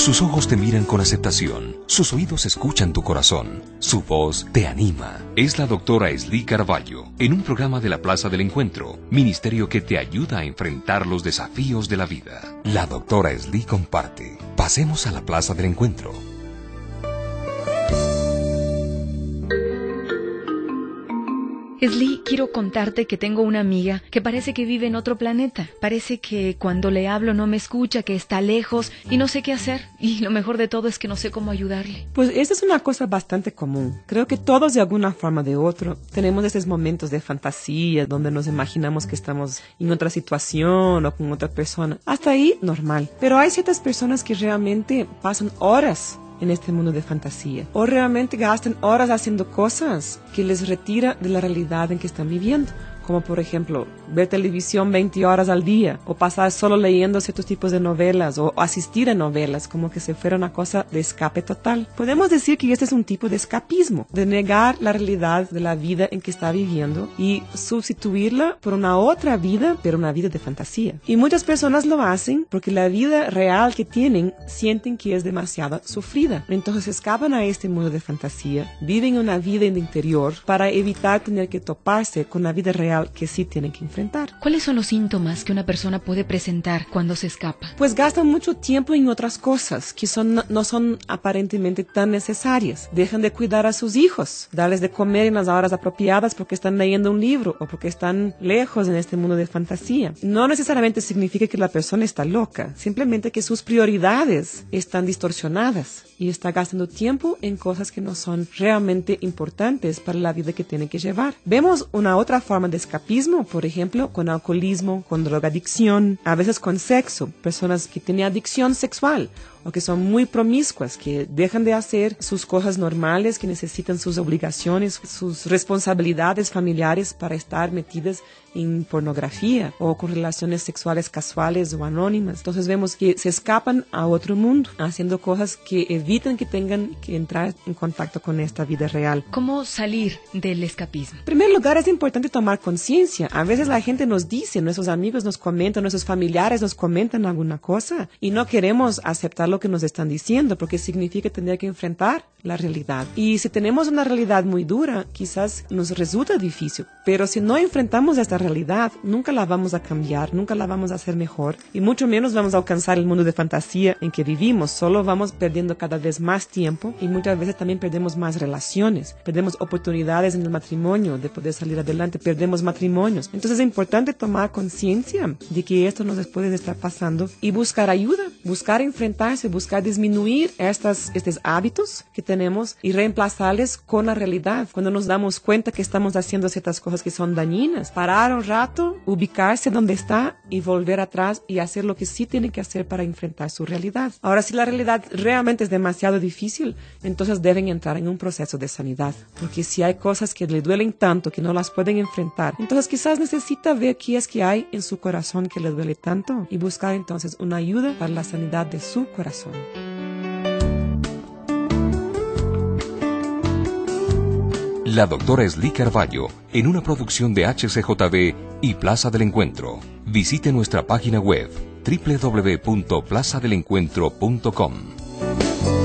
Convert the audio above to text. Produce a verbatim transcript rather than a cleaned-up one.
Sus ojos te miran con aceptación, sus oídos escuchan tu corazón, su voz te anima. Es la doctora Esli Carballo, en un programa de la Plaza del Encuentro, ministerio que te ayuda a enfrentar los desafíos de la vida. La doctora Esli comparte. Pasemos a la Plaza del Encuentro. Esli, quiero contarte que tengo una amiga que parece que vive en otro planeta. Parece que cuando le hablo no me escucha, que está lejos y no sé qué hacer. Y lo mejor de todo es que no sé cómo ayudarle. Pues esa es una cosa bastante común. Creo que todos de alguna forma o de otra tenemos esos momentos de fantasía donde nos imaginamos que estamos en otra situación o con otra persona. Hasta ahí, normal. Pero hay ciertas personas que realmente pasan horas en este mundo de fantasía, o realmente gastan horas haciendo cosas que les retira de la realidad en que están viviendo, como por ejemplo ver televisión veinte horas al día, o pasar solo leyendo ciertos tipos de novelas, o asistir a novelas, como que si fuera una cosa de escape total. Podemos decir que este es un tipo de escapismo, de negar la realidad de la vida en que está viviendo y sustituirla por una otra vida, pero una vida de fantasía. Y muchas personas lo hacen porque la vida real que tienen sienten que es demasiado sufrida. Entonces escapan a este mundo de fantasía, viven una vida en el interior para evitar tener que toparse con la vida real que sí tienen que enfrentar. ¿Cuáles son los síntomas que una persona puede presentar cuando se escapa? Pues gastan mucho tiempo en otras cosas que son, no son aparentemente tan necesarias. Dejan de cuidar a sus hijos, darles de comer en las horas apropiadas porque están leyendo un libro o porque están lejos en este mundo de fantasía. No necesariamente significa que la persona está loca, simplemente que sus prioridades están distorsionadas y está gastando tiempo en cosas que no son realmente importantes para la vida que tiene que llevar. Vemos una otra forma de escapismo, por ejemplo, con alcoholismo, con drogadicción, a veces con sexo, personas que tienen adicción sexual o que son muy promiscuas, que dejan de hacer sus cosas normales, que necesitan sus obligaciones, sus responsabilidades familiares para estar metidas en pornografía o con relaciones sexuales casuales o anónimas. Entonces vemos que se escapan a otro mundo, haciendo cosas que evitan que tengan que entrar en contacto con esta vida real. ¿Cómo salir del escapismo? En primer lugar, es importante tomar conciencia. A veces la gente nos dice, nuestros amigos nos comentan, nuestros familiares nos comentan alguna cosa y no queremos aceptar lo que nos están diciendo porque significa tener que enfrentar la realidad. Y si tenemos una realidad muy dura, quizás nos resulta difícil, pero si no enfrentamos esta realidad, nunca la vamos a cambiar, nunca la vamos a hacer mejor y mucho menos vamos a alcanzar el mundo de fantasía en que vivimos. Solo vamos perdiendo cada vez más tiempo y muchas veces también perdemos más relaciones, perdemos oportunidades en el matrimonio de poder salir adelante, perdemos matrimonios. Entonces es importante tomar conciencia de que esto nos puede estar pasando y buscar ayuda, buscar enfrentarse, buscar disminuir estas, estos hábitos que tenemos y reemplazarles con la realidad. Cuando nos damos cuenta que estamos haciendo ciertas cosas que son dañinas, parar un rato, ubicarse donde está y volver atrás y hacer lo que sí tiene que hacer para enfrentar su realidad. Ahora, si la realidad realmente es demasiado difícil, entonces deben entrar en un proceso de sanidad. Porque si hay cosas que le duelen tanto que no las pueden enfrentar, entonces quizás necesita ver qué es que hay en su corazón que le duele tanto y buscar entonces una ayuda para la sanidad de su corazón. La doctora Esli Carballo, en una producción de H C J B y Plaza del Encuentro. Visite nuestra página web doble u doble u doble u punto plaza del encuentro punto com.